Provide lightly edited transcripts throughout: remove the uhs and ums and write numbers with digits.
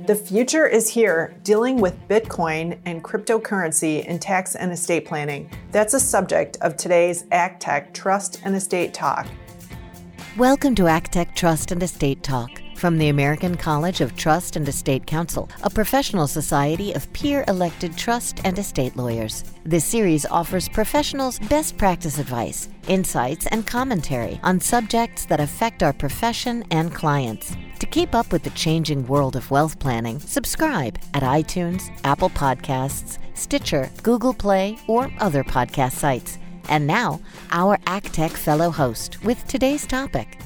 The future is here, dealing with Bitcoin and cryptocurrency in tax and estate planning. That's a subject of today's ACTEC Trust and Estate Talk. Welcome to ACTEC Trust and Estate Talk from the American College of Trust and Estate Counsel, a professional society of peer-elected trust and estate lawyers. This series offers professionals best practice advice, insights, and commentary on subjects that affect our profession and clients. To keep up with the changing world of wealth planning, subscribe at iTunes, Apple Podcasts, Stitcher, Google Play, or other podcast sites. And now, our ACTEC Fellow host with today's topic.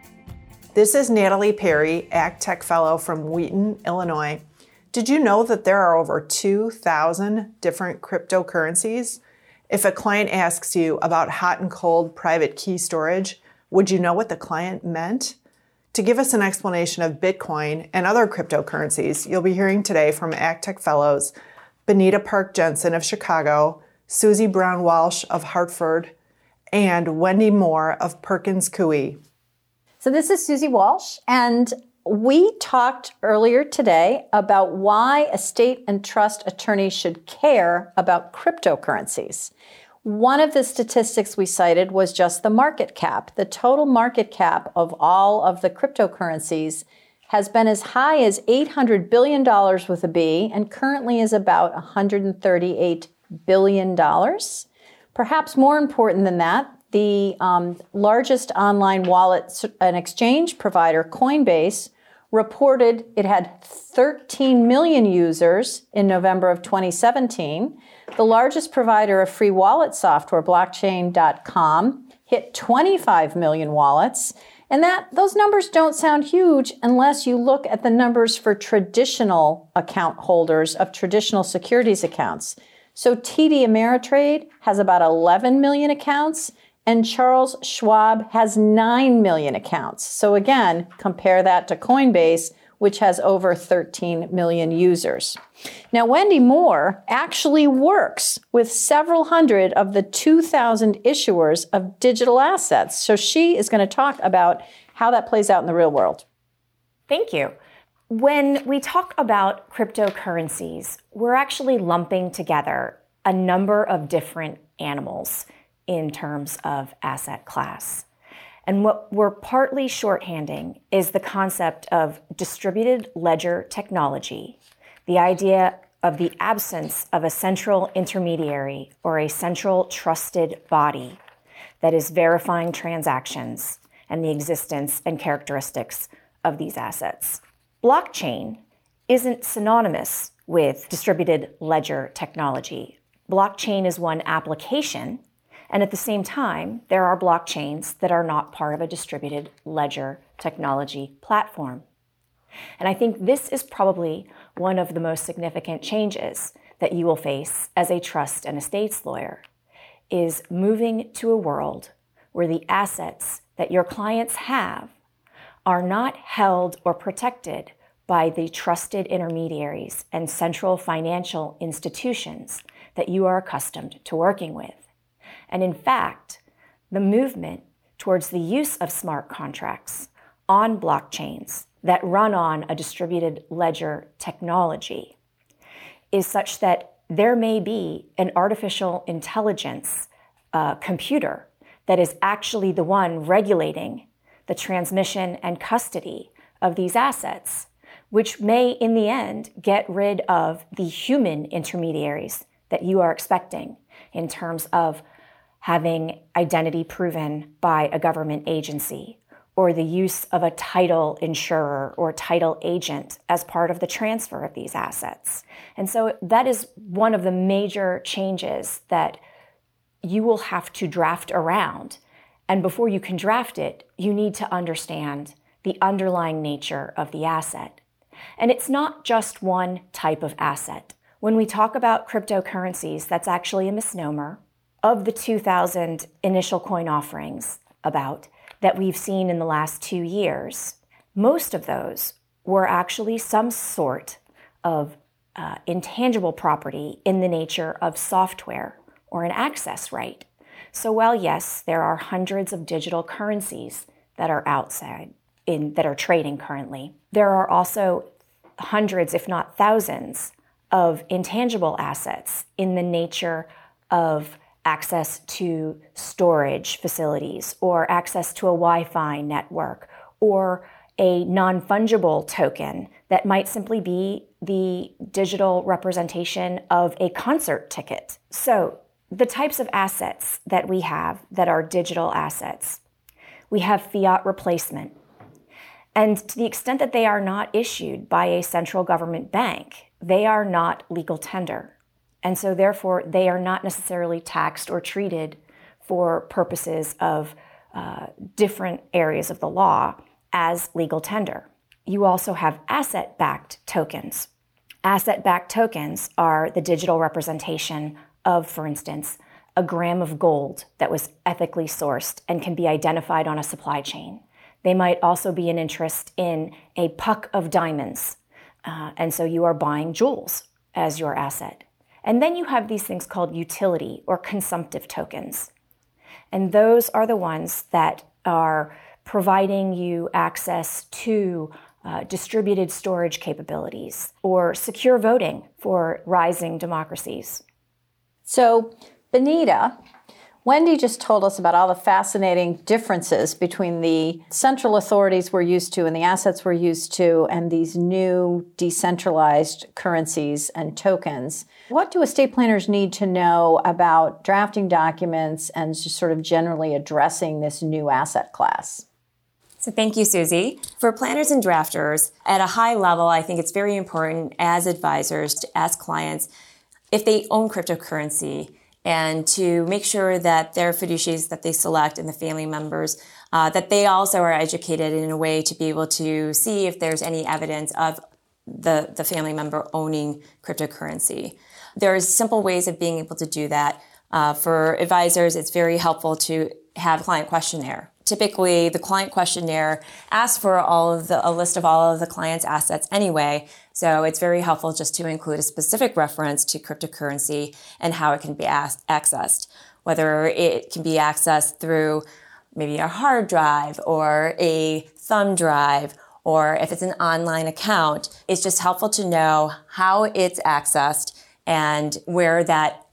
This is Natalie Perry, ACTEC Fellow from Wheaton, Illinois. Did you know that there are over 2,000 different cryptocurrencies? If a client asks you about hot and cold private key storage, would you know what the client meant? To give us an explanation of Bitcoin and other cryptocurrencies, you'll be hearing today from ACTEC Fellows Benita Park Jensen of Chicago, Susie Brown Walsh of Hartford, and Wendy Moore of Perkins Coie. So this is Susie Walsh, and we talked earlier today about why estate and trust attorneys should care about cryptocurrencies. One of the statistics we cited was just the market cap. The total market cap of all of the cryptocurrencies has been as high as $800 billion with a B and currently is about $138 billion. Perhaps more important than that, the largest online wallet and exchange provider, Coinbase, reported it had 13 million users in November of 2017. The largest provider of free wallet software, blockchain.com, hit 25 million wallets. And those numbers don't sound huge unless you look at the numbers for traditional account holders of traditional securities accounts. So TD Ameritrade has about 11 million accounts, and Charles Schwab has 9 million accounts. So again, compare that to Coinbase, which has over 13 million users. Now, Wendy Moore actually works with several hundred of the 2,000 issuers of digital assets. So she is going to talk about how that plays out in the real world. Thank you. When we talk about cryptocurrencies, we're actually lumping together a number of different animals in terms of asset class. And what we're partly shorthanding is the concept of distributed ledger technology, the idea of the absence of a central intermediary or a central trusted body that is verifying transactions and the existence and characteristics of these assets. Blockchain isn't synonymous with distributed ledger technology. Blockchain is one application, and at the same time, there are blockchains that are not part of a distributed ledger technology platform. And I think this is probably one of the most significant changes that you will face as a trust and estates lawyer, is moving to a world where the assets that your clients have are not held or protected by the trusted intermediaries and central financial institutions that you are accustomed to working with. And in fact, the movement towards the use of smart contracts on blockchains that run on a distributed ledger technology is such that there may be an artificial intelligence computer that is actually the one regulating the transmission and custody of these assets, which may in the end get rid of the human intermediaries that you are expecting in terms of having identity proven by a government agency, or the use of a title insurer or title agent as part of the transfer of these assets. And so that is one of the major changes that you will have to draft around. And before you can draft it, you need to understand the underlying nature of the asset. And it's not just one type of asset. When we talk about cryptocurrencies, that's actually a misnomer. Of the 2,000 initial coin offerings that we've seen in the last 2 years, most of those were actually some sort of intangible property in the nature of software or an access right. So while yes, there are hundreds of digital currencies that are outside that are trading currently, there are also hundreds, if not thousands, of intangible assets in the nature of access to storage facilities or access to a Wi-Fi network or a non-fungible token that might simply be the digital representation of a concert ticket. So the types of assets that we have that are digital assets, we have fiat replacement. And to the extent that they are not issued by a central government bank, they are not legal tender. And so therefore, they are not necessarily taxed or treated for purposes of different areas of the law as legal tender. You also have asset-backed tokens. Asset-backed tokens are the digital representation of, for instance, a gram of gold that was ethically sourced and can be identified on a supply chain. They might also be an interest in a puck of diamonds. And so you are buying jewels as your asset. And then you have these things called utility or consumptive tokens. And those are the ones that are providing you access to distributed storage capabilities or secure voting for rising democracies. So, Benita, Wendy just told us about all the fascinating differences between the central authorities we're used to and the assets we're used to and these new decentralized currencies and tokens. What do estate planners need to know about drafting documents and just sort of generally addressing this new asset class? So thank you, Susie. For planners and drafters, at a high level, I think it's very important as advisors to ask clients if they own cryptocurrency and to make sure that their fiduciaries that they select and the family members, that they also are educated in a way to be able to see if there's any evidence of the family member owning cryptocurrency. There's simple ways of being able to do that. For advisors, it's very helpful to have a client questionnaire. Typically, the client questionnaire asks for a list of all of the client's assets anyway, so it's very helpful just to include a specific reference to cryptocurrency and how it can be accessed, whether it can be accessed through maybe a hard drive or a thumb drive, or if it's an online account. It's just helpful to know how it's accessed and where that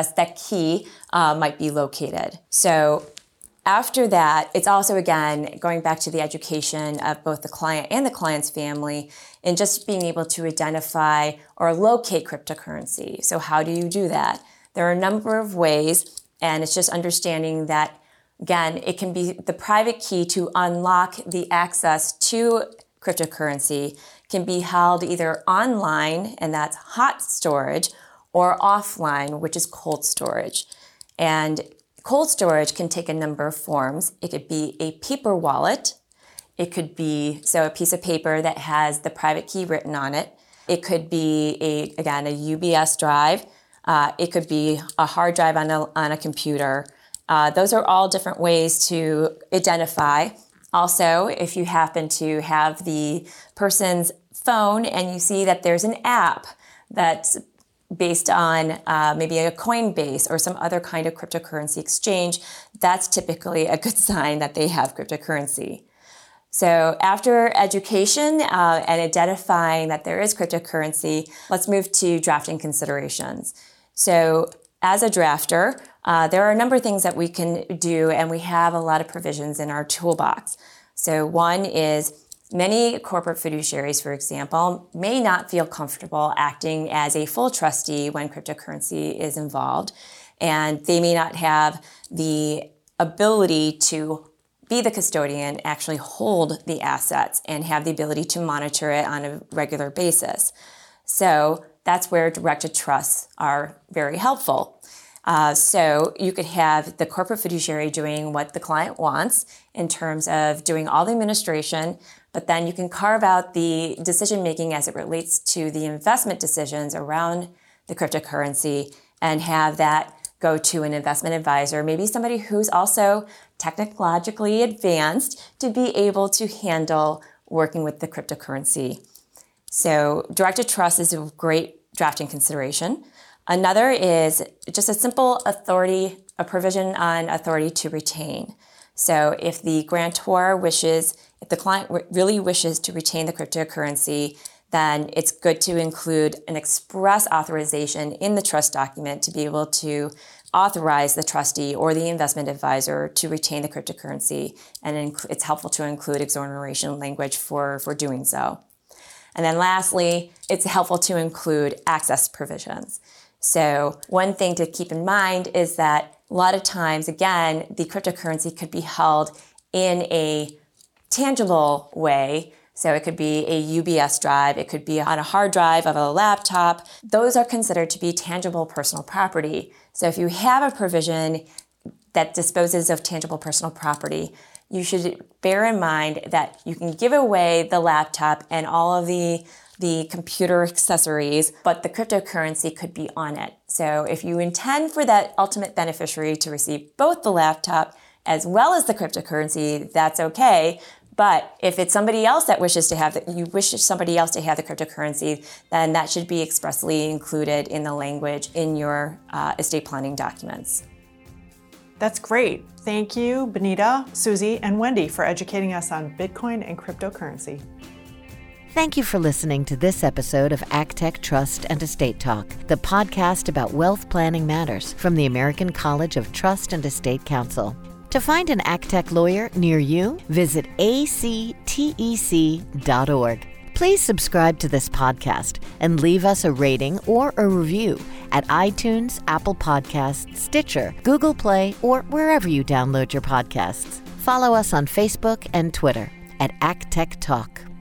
key might be located. So after that, it's also, again, going back to the education of both the client and the client's family and just being able to identify or locate cryptocurrency. So how do you do that? There are a number of ways, and it's just understanding that, again, it can be the private key to unlock the access to cryptocurrency can be held either online, and that's hot storage, or offline, which is cold storage. And cold storage can take a number of forms. It could be a paper wallet. It could be, a piece of paper that has the private key written on it. It could be, a UBS drive. It could be a hard drive on a computer. Those are all different ways to identify. Also, if you happen to have the person's phone and you see that there's an app that's based on maybe a Coinbase or some other kind of cryptocurrency exchange, that's typically a good sign that they have cryptocurrency. So after education and identifying that there is cryptocurrency, let's move to drafting considerations. So as a drafter, there are a number of things that we can do, and we have a lot of provisions in our toolbox. So one is many corporate fiduciaries, for example, may not feel comfortable acting as a full trustee when cryptocurrency is involved, and they may not have the ability to be the custodian, actually hold the assets, and have the ability to monitor it on a regular basis. So that's where directed trusts are very helpful. So you could have the corporate fiduciary doing what the client wants in terms of doing all the administration, but then you can carve out the decision-making as it relates to the investment decisions around the cryptocurrency and have that go to an investment advisor, maybe somebody who's also technologically advanced to be able to handle working with the cryptocurrency. So directed trust is a great drafting consideration. Another is just a simple authority, a provision on authority to retain. So if the grantor if the client really wishes to retain the cryptocurrency, then it's good to include an express authorization in the trust document to be able to authorize the trustee or the investment advisor to retain the cryptocurrency. And it's helpful to include exoneration language for doing so. And then lastly, it's helpful to include access provisions. So one thing to keep in mind is that a lot of times, again, the cryptocurrency could be held in a tangible way. So it could be a UBS drive, it could be on a hard drive of a laptop. Those are considered to be tangible personal property. So if you have a provision that disposes of tangible personal property, you should bear in mind that you can give away the laptop and all of the computer accessories, but the cryptocurrency could be on it. So if you intend for that ultimate beneficiary to receive both the laptop as well as the cryptocurrency, that's okay. But if it's somebody else that wishes to have you wish somebody else to have the cryptocurrency, then that should be expressly included in the language in your estate planning documents. That's great. Thank you, Benita, Susie, and Wendy for educating us on Bitcoin and cryptocurrency. Thank you for listening to this episode of ACTEC Trust and Estate Talk, the podcast about wealth planning matters from the American College of Trust and Estate Counsel. To find an ACTEC lawyer near you, visit actec.org. Please subscribe to this podcast and leave us a rating or a review at iTunes, Apple Podcasts, Stitcher, Google Play, or wherever you download your podcasts. Follow us on Facebook and Twitter at ACTEC Talk.